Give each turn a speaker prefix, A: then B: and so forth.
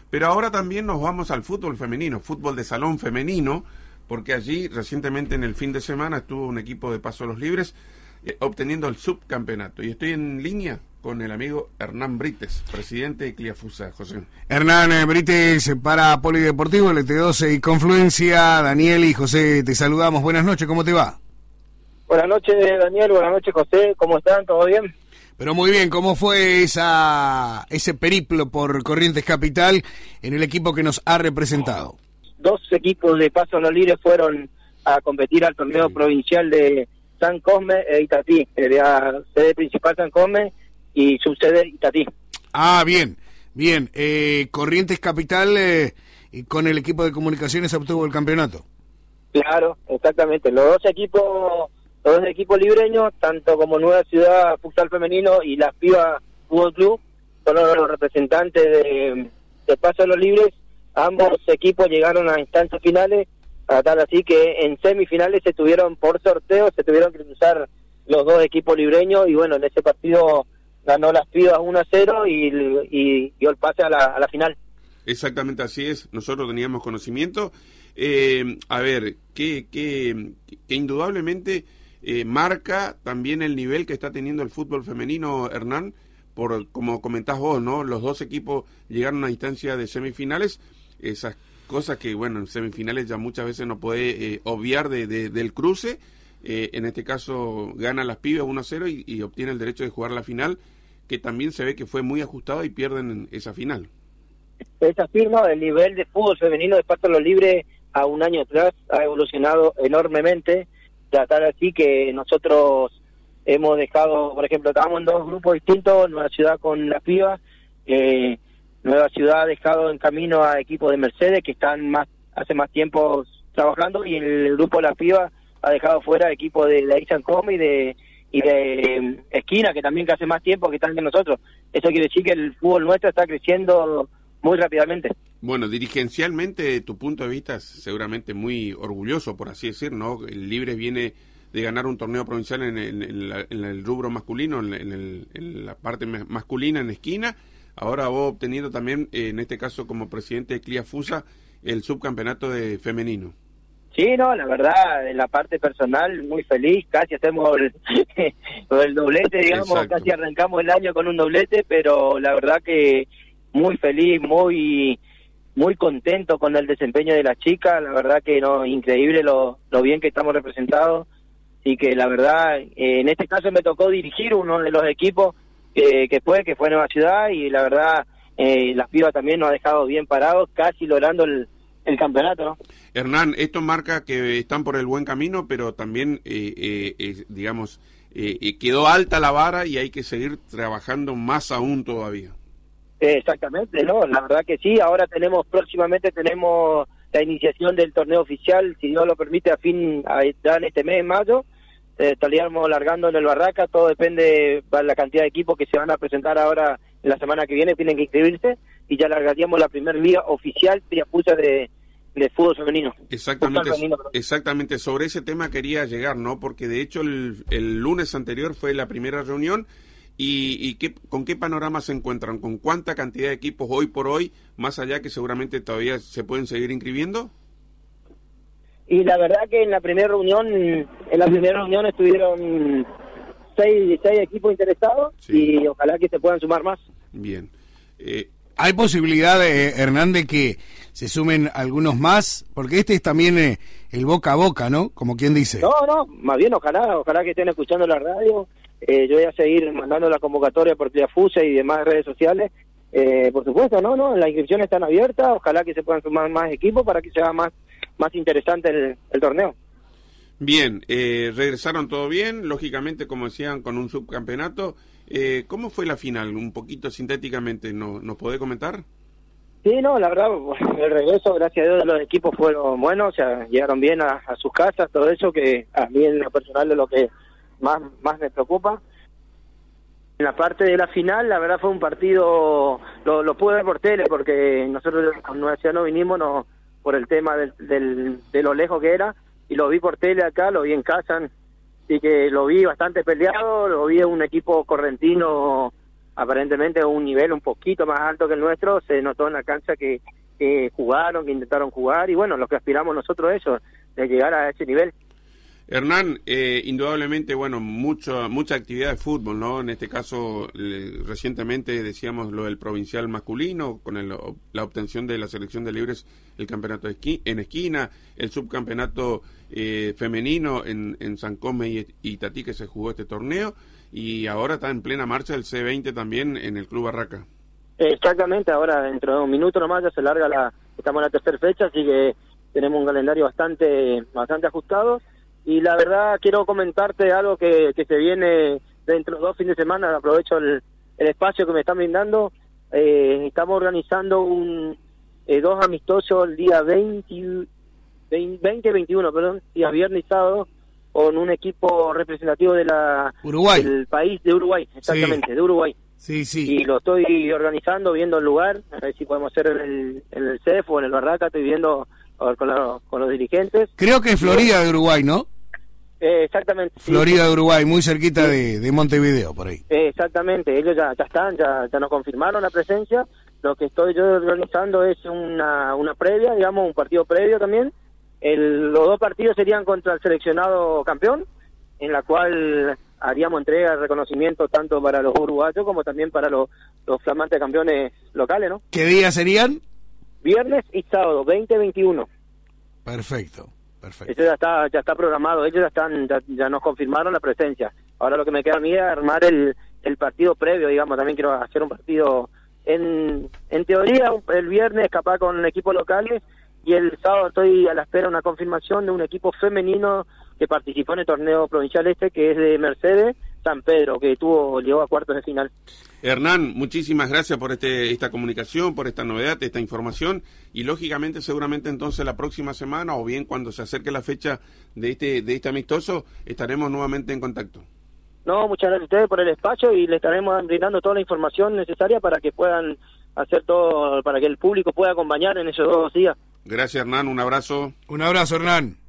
A: Pero ahora también nos vamos al fútbol femenino, fútbol de salón femenino, porque allí recientemente en el fin de semana estuvo un equipo de Paso a los Libres obteniendo el subcampeonato. Y estoy en línea con el amigo Hernán Brites, presidente de Cliafusa. José.
B: Hernán Brites para Polideportivo, LT12 y Confluencia. Daniel y José, te saludamos. Buenas noches, ¿cómo te va?
C: Buenas noches, Daniel. Buenas noches, José. ¿Cómo están? ¿Todo bien?
B: Pero muy bien, ¿cómo fue ese periplo por Corrientes Capital en el equipo que nos ha representado?
C: Dos equipos de Paso a los Libres fueron a competir al torneo provincial de San Cosme e Itatí, la sede principal San Cosme y subsede Itatí.
B: Ah, bien. Corrientes Capital con el equipo de comunicaciones obtuvo el campeonato.
C: Claro, exactamente. Los dos equipos libreños, tanto como Nueva Ciudad Futsal Femenino y Las Pibas Fútbol Club, son los representantes de Paso a los Libres. Ambos equipos llegaron a instancias finales, a tal así que en semifinales por sorteo se tuvieron que cruzar los dos equipos libreños, y bueno, en ese partido ganó Las Pibas 1-0 y dio el pase a la final.
A: Exactamente así es, nosotros teníamos conocimiento. A ver, que indudablemente marca también el nivel que está teniendo el fútbol femenino, Hernán, como comentás vos, ¿no? Los dos equipos llegaron a instancia de semifinales, esas cosas que, bueno, en semifinales ya muchas veces no puede obviar del cruce. En este caso gana Las Pibas 1-0 y obtiene el derecho de jugar la final, que también se ve que fue muy ajustado y pierden esa final.
C: Esa firma, el nivel de fútbol femenino de Paso a los Libres a un año atrás ha evolucionado enormemente, tal así que nosotros hemos dejado, por ejemplo, estábamos en dos grupos distintos, Nueva Ciudad con Las Pibas, Nueva Ciudad ha dejado en camino a equipos de Mercedes que están hace más tiempo trabajando, y el grupo de Las Pibas ha dejado fuera equipos de la San Cosme y de Esquina, que también que hace más tiempo que están que nosotros. Eso quiere decir que el fútbol nuestro está creciendo muy rápidamente. Bueno,
A: dirigencialmente, tu punto de vista es seguramente muy orgulloso, por así decir, ¿no? El Libres viene de ganar un torneo provincial en el rubro masculino, en la parte masculina, en Esquina. Ahora vos obteniendo también, en este caso como presidente de Cliafusa, el subcampeonato de femenino.
C: Sí, no, la verdad, en la parte personal, muy feliz, casi hacemos el doblete, digamos. Exacto. Casi arrancamos el año con un doblete, pero la verdad que muy feliz, muy contento con el desempeño de las chicas, la verdad que no, increíble lo bien que estamos representados, y que la verdad, en este caso me tocó dirigir uno de los equipos que fue Nueva Ciudad, y la verdad, Las Pibas también nos ha dejado bien parados, casi logrando el campeonato, ¿no?
A: Hernán, esto marca que están por el buen camino, pero también, quedó alta la vara y hay que seguir trabajando más aún todavía.
C: Exactamente, no, la verdad que sí. Ahora próximamente tenemos la iniciación del torneo oficial, si Dios lo permite, ya en este mes de mayo. Estaríamos largando en el Barraca, todo depende de la cantidad de equipos que se van a presentar ahora en la semana que viene, tienen que inscribirse, y ya largaríamos la primera liga oficial Cliafusa de fútbol femenino.
A: Exactamente, sobre ese tema quería llegar, ¿no? Porque de hecho el lunes anterior fue la primera reunión. ¿Y con qué panorama se encuentran? ¿Con cuánta cantidad de equipos hoy por hoy, más allá que seguramente todavía se pueden seguir inscribiendo?
C: Y la verdad que en la primera reunión estuvieron seis equipos interesados, sí, y ojalá que se puedan sumar más.
A: Bien.
B: ¿Hay posibilidad, Hernán, de que se sumen algunos más? Porque este es también el boca a boca, ¿no? Como quien dice.
C: No, más bien ojalá que estén escuchando la radio. Yo voy a seguir mandando la convocatoria por Cliafusa y demás redes sociales. Por supuesto, no, las inscripciones están abiertas, ojalá que se puedan sumar más equipos para que sea más interesante el torneo.
A: Bien, regresaron todo bien, lógicamente, como decían, con un subcampeonato. ¿Cómo fue la final? Un poquito sintéticamente, ¿nos podés comentar?
C: Sí, no, la verdad, el regreso, gracias a Dios, de los equipos fueron buenos, o sea, llegaron bien a sus casas, todo eso, que a mí en lo personal es lo que más me preocupa. En la parte de la final, la verdad fue un partido, lo pude ver por tele, porque nosotros con Nueva Ciudad no vinimos por el tema de lo lejos que era, y lo vi por tele acá, lo vi en casa, así que lo vi bastante peleado, lo vi un equipo correntino aparentemente un nivel un poquito más alto que el nuestro, se notó en la cancha que jugaron, que intentaron jugar, y bueno, lo que aspiramos nosotros es eso, de llegar a ese nivel.
A: Hernán, indudablemente, bueno, mucha actividad de fútbol, ¿no? En este caso, recientemente decíamos lo del provincial masculino, con la obtención de la selección de libres, el campeonato en esquina, el subcampeonato femenino en San Cosme y Itatí, que se jugó este torneo, y ahora está en plena marcha el C20 también en el Club Barraca.
C: Exactamente, ahora dentro de un minuto nomás ya se larga estamos en la tercera fecha, así que tenemos un calendario bastante ajustado. Y la verdad quiero comentarte algo que se viene dentro de 2 fines de semana, aprovecho el espacio que me están brindando. Estamos organizando 2 amistosos el día 21, día viernes y sábado, con un equipo representativo de
B: Uruguay.
C: Del país de Uruguay, exactamente, sí. De Uruguay.
B: Sí, sí.
C: Y lo estoy organizando, viendo el lugar, a ver si podemos hacer en el CEF o en el Barraca, estoy viendo con los dirigentes. Creo que
B: es Florida de Uruguay, ¿no?
C: Exactamente.
B: Florida de Uruguay, muy cerquita de Montevideo, por ahí.
C: Exactamente, ellos ya están, ya nos confirmaron la presencia. Lo que estoy yo organizando es una previa, digamos, un partido previo también. Los 2 partidos serían contra el seleccionado campeón, en la cual haríamos entrega de reconocimiento tanto para los uruguayos como también para los flamantes campeones locales, ¿no?
B: ¿Qué días serían?
C: Viernes y sábado, 20-21.
B: Perfecto.
C: Eso ya está programado, ellos ya nos confirmaron la presencia. Ahora lo que me queda a mí es armar el partido previo, digamos, también quiero hacer un partido en teoría el viernes capaz con equipos locales, y el sábado estoy a la espera de una confirmación de un equipo femenino que participó en el torneo provincial que es de Mercedes, San Pedro, que llegó a cuartos de final.
A: Hernán, muchísimas gracias por esta comunicación, por esta novedad, esta información, y lógicamente seguramente entonces la próxima semana, o bien cuando se acerque la fecha de este amistoso, estaremos nuevamente en contacto.
C: No, muchas gracias a ustedes por el espacio, y le estaremos brindando toda la información necesaria para que puedan hacer todo, para que el público pueda acompañar en esos 2 días.
A: Gracias, Hernán, un abrazo.
B: Un abrazo, Hernán.